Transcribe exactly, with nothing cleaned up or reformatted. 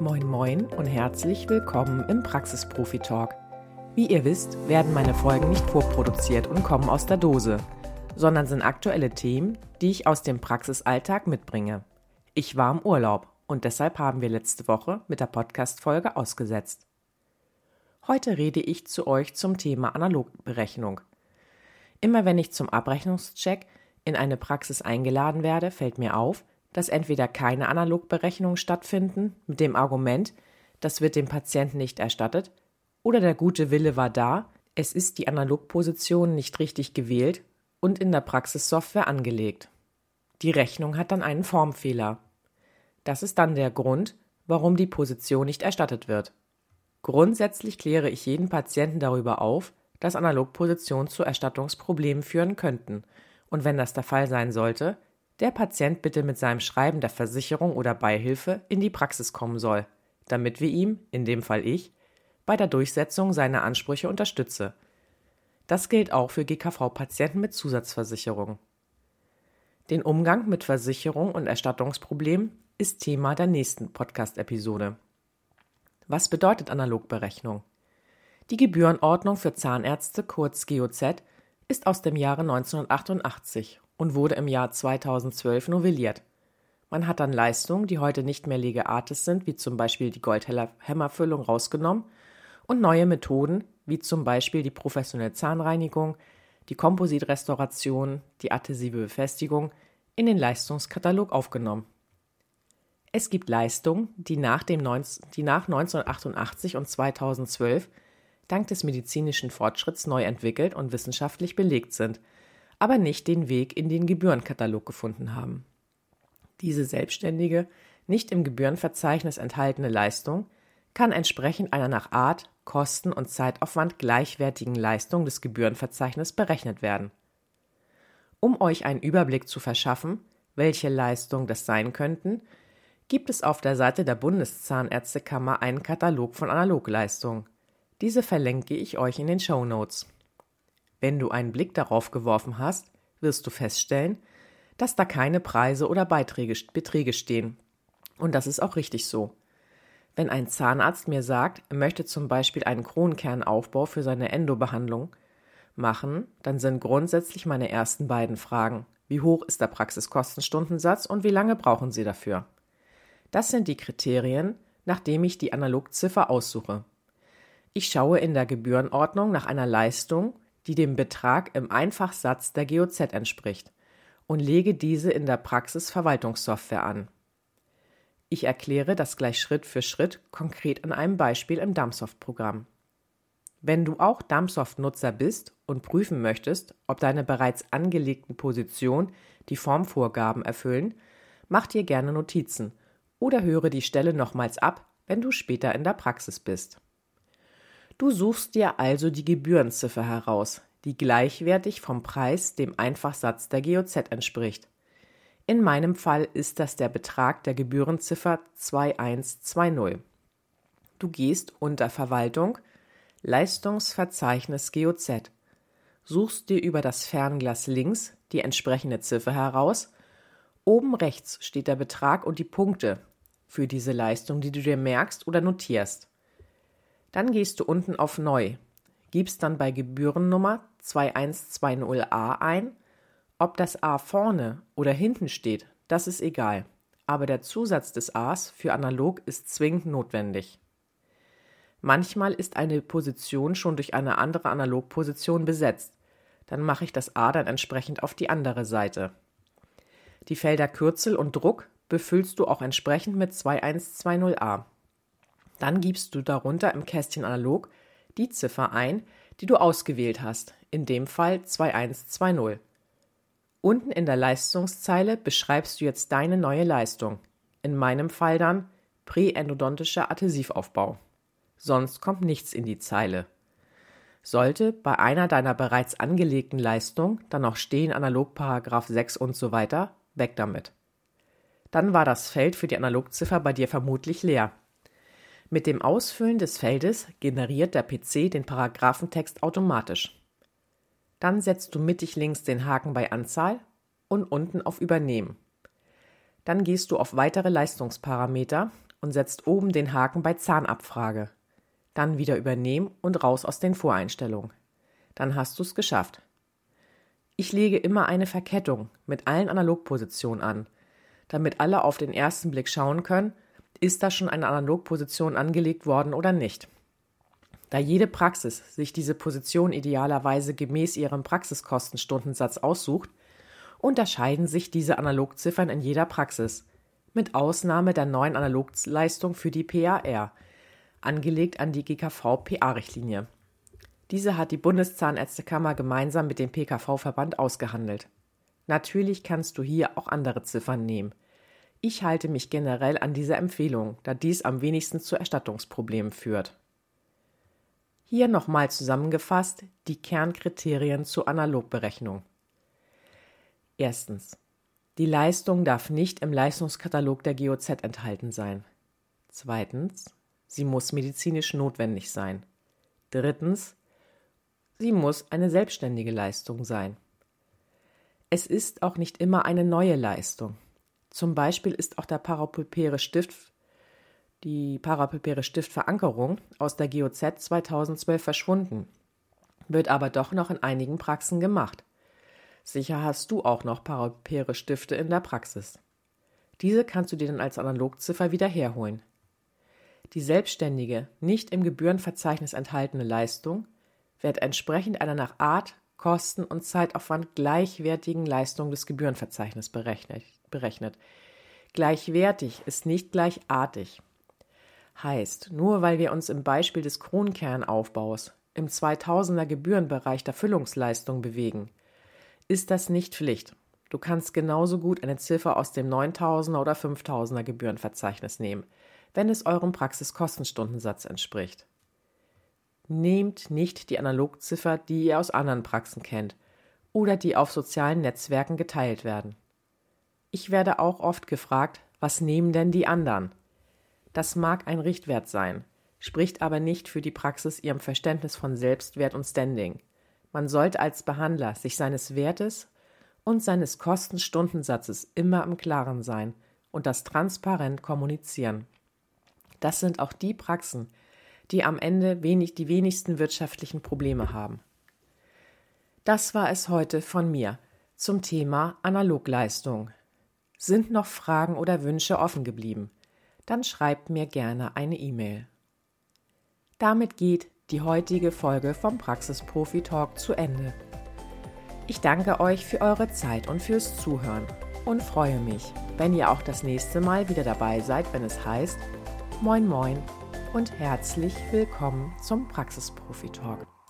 Moin Moin und herzlich willkommen im Praxisprofi-Talk. Wie ihr wisst, werden meine Folgen nicht vorproduziert und kommen aus der Dose, sondern sind aktuelle Themen, die ich aus dem Praxisalltag mitbringe. Ich war im Urlaub und deshalb haben wir letzte Woche mit der Podcast-Folge ausgesetzt. Heute rede ich zu euch zum Thema Analogberechnung. Immer wenn ich zum Abrechnungscheck in eine Praxis eingeladen werde, fällt mir auf, dass entweder keine Analogberechnungen stattfinden, mit dem Argument, das wird dem Patienten nicht erstattet, oder der gute Wille war da, es ist die Analogposition nicht richtig gewählt und in der Praxissoftware angelegt. Die Rechnung hat dann einen Formfehler. Das ist dann der Grund, warum die Position nicht erstattet wird. Grundsätzlich kläre ich jeden Patienten darüber auf, dass Analogpositionen zu Erstattungsproblemen führen könnten und wenn das der Fall sein sollte, der Patient bitte mit seinem Schreiben der Versicherung oder Beihilfe in die Praxis kommen soll, damit wir ihm, in dem Fall ich, bei der Durchsetzung seiner Ansprüche unterstütze. Das gilt auch für G K V-Patienten mit Zusatzversicherung. Den Umgang mit Versicherung und Erstattungsproblemen ist Thema der nächsten Podcast-Episode. Was bedeutet Analogberechnung? Die Gebührenordnung für Zahnärzte, kurz G O Z, ist aus dem Jahre neunzehnhundertachtundachtzig und wurde im Jahr zweitausendzwölf novelliert. Man hat dann Leistungen, die heute nicht mehr Lege artis sind, wie zum Beispiel die Goldhämmerfüllung, rausgenommen und neue Methoden, wie zum Beispiel die professionelle Zahnreinigung, die Kompositrestauration, die adhesive Befestigung, in den Leistungskatalog aufgenommen. Es gibt Leistungen, die nach, dem neunzehn, die nach neunzehnhundertachtundachtzig und zweitausendzwölf dank des medizinischen Fortschritts neu entwickelt und wissenschaftlich belegt sind, aber nicht den Weg in den Gebührenkatalog gefunden haben. Diese selbstständige, nicht im Gebührenverzeichnis enthaltene Leistung kann entsprechend einer nach Art, Kosten und Zeitaufwand gleichwertigen Leistung des Gebührenverzeichnisses berechnet werden. Um euch einen Überblick zu verschaffen, welche Leistungen das sein könnten, gibt es auf der Seite der Bundeszahnärztekammer einen Katalog von Analogleistungen. Diese verlinke ich euch in den Shownotes. Wenn du einen Blick darauf geworfen hast, wirst du feststellen, dass da keine Preise oder Beiträge, Beträge stehen. Und das ist auch richtig so. Wenn ein Zahnarzt mir sagt, er möchte zum Beispiel einen Kronenkernaufbau für seine Endobehandlung machen, dann sind grundsätzlich meine ersten beiden Fragen: Wie hoch ist der Praxiskostenstundensatz und wie lange brauchen Sie dafür? Das sind die Kriterien, nach denen ich die Analogziffer aussuche. Ich schaue in der Gebührenordnung nach einer Leistung, die dem Betrag im Einfachsatz der G O Z entspricht, und lege diese in der Praxisverwaltungssoftware an. Ich erkläre das gleich Schritt für Schritt konkret an einem Beispiel im Dumpsoft-Programm. Wenn du auch Dumpsoft-Nutzer bist und prüfen möchtest, ob deine bereits angelegten Positionen die Formvorgaben erfüllen, mach dir gerne Notizen oder höre die Stelle nochmals ab, wenn du später in der Praxis bist. Du suchst dir also die Gebührenziffer heraus, die gleichwertig vom Preis dem Einfachsatz der G O Z entspricht. In meinem Fall ist das der Betrag der Gebührenziffer zweitausendzweihundertzweißig. Du gehst unter Verwaltung, Leistungsverzeichnis G O Z, suchst dir über das Fernglas links die entsprechende Ziffer heraus. Oben rechts steht der Betrag und die Punkte für diese Leistung, die du dir merkst oder notierst. Dann gehst du unten auf Neu, gibst dann bei Gebührennummer zweitausendzweihundert A ein. Ob das A vorne oder hinten steht, das ist egal, aber der Zusatz des A's für analog ist zwingend notwendig. Manchmal ist eine Position schon durch eine andere Analogposition besetzt, dann mache ich das A dann entsprechend auf die andere Seite. Die Felder Kürzel und Druck befüllst du auch entsprechend mit zweitausendzweihundert A. Dann gibst du darunter im Kästchen Analog die Ziffer ein, die du ausgewählt hast, in dem Fall zweitausendzweihundert. Unten in der Leistungszeile beschreibst du jetzt deine neue Leistung, in meinem Fall dann präendodontischer Adhesivaufbau. Sonst kommt nichts in die Zeile. Sollte bei einer deiner bereits angelegten Leistungen dann noch stehen Analog Paragraph sechs und so weiter, weg damit. Dann war das Feld für die Analogziffer bei dir vermutlich leer. Mit dem Ausfüllen des Feldes generiert der P C den Paragraphentext automatisch. Dann setzt du mittig links den Haken bei Anzahl und unten auf Übernehmen. Dann gehst du auf weitere Leistungsparameter und setzt oben den Haken bei Zahnabfrage. Dann wieder übernehmen und raus aus den Voreinstellungen. Dann hast du es geschafft. Ich lege immer eine Verkettung mit allen Analogpositionen an, damit alle auf den ersten Blick schauen können, ist da schon eine Analogposition angelegt worden oder nicht. Da jede Praxis sich diese Position idealerweise gemäß ihrem Praxiskostenstundensatz aussucht, unterscheiden sich diese Analogziffern in jeder Praxis, mit Ausnahme der neuen Analogleistung für die P A R, angelegt an die G K V-P A-Richtlinie. Diese hat die Bundeszahnärztekammer gemeinsam mit dem P K V-Verband ausgehandelt. Natürlich kannst du hier auch andere Ziffern nehmen. Ich halte mich generell an diese Empfehlung, da dies am wenigsten zu Erstattungsproblemen führt. Hier nochmal zusammengefasst die Kernkriterien zur Analogberechnung. Erstens. Die Leistung darf nicht im Leistungskatalog der G O Z enthalten sein. Zweitens. Sie muss medizinisch notwendig sein. Drittens. Sie muss eine selbstständige Leistung sein. Es ist auch nicht immer eine neue Leistung. Zum Beispiel ist auch der parapulpäre Stift, die parapulpäre Stiftverankerung aus der G O Z zweitausendzwölf verschwunden, wird aber doch noch in einigen Praxen gemacht. Sicher hast du auch noch parapulpäre Stifte in der Praxis. Diese kannst du dir dann als Analogziffer wieder herholen. Die selbstständige, nicht im Gebührenverzeichnis enthaltene Leistung wird entsprechend einer nach Art, Kosten und Zeitaufwand gleichwertigen Leistung des Gebührenverzeichnisses berechnet. berechnet. Gleichwertig ist nicht gleichartig. Heißt, nur weil wir uns im Beispiel des Kronkernaufbaus im zweitausender Gebührenbereich der Füllungsleistung bewegen, ist das nicht Pflicht. Du kannst genauso gut eine Ziffer aus dem neuntausender oder fünftausender Gebührenverzeichnis nehmen, wenn es eurem Praxiskostenstundensatz entspricht. Nehmt nicht die Analogziffer, die ihr aus anderen Praxen kennt oder die auf sozialen Netzwerken geteilt werden. Ich werde auch oft gefragt, was nehmen denn die anderen? Das mag ein Richtwert sein, spricht aber nicht für die Praxis ihrem Verständnis von Selbstwert und Standing. Man sollte als Behandler sich seines Wertes und seines Kostenstundensatzes immer im Klaren sein und das transparent kommunizieren. Das sind auch die Praxen, die am Ende wenig, die wenigsten wirtschaftlichen Probleme haben. Das war es heute von mir zum Thema Analogleistung. Sind noch Fragen oder Wünsche offen geblieben? Dann schreibt mir gerne eine E-Mail. Damit geht die heutige Folge vom Praxisprofi-Talk zu Ende. Ich danke euch für eure Zeit und fürs Zuhören und freue mich, wenn ihr auch das nächste Mal wieder dabei seid, wenn es heißt Moin Moin und herzlich willkommen zum Praxisprofi-Talk.